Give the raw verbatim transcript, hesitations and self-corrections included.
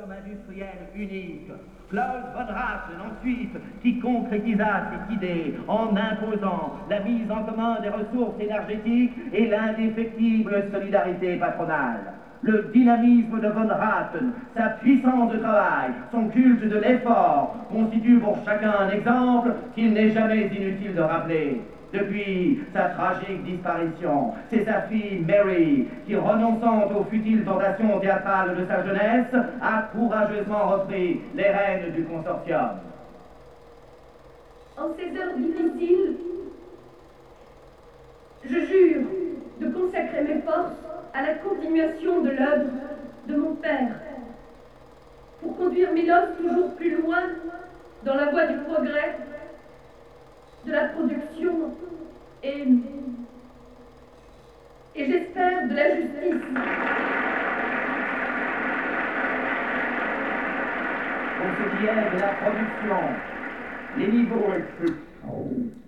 homme industriel unique. Klaus von Rathen, ensuite, qui concrétisa cette idée en imposant la mise en commun des ressources énergétiques et l'indéfectible solidarité patronale. Le dynamisme de von Rathen, sa puissance de travail, son culte de l'effort constituent pour chacun un exemple qu'il n'est jamais inutile de rappeler. Depuis sa tragique disparition, c'est sa fille Mary qui, renonçant aux futiles tentations théâtrales de sa jeunesse, a courageusement repris les rênes du consortium. En ces heures difficiles, je jure de consacrer mes forces à la continuation de l'œuvre de mon père, pour conduire Milos toujours plus loin dans la voie du progrès, de la production et, et j'espère, de la justice. Pour ce qui est de la production, les niveaux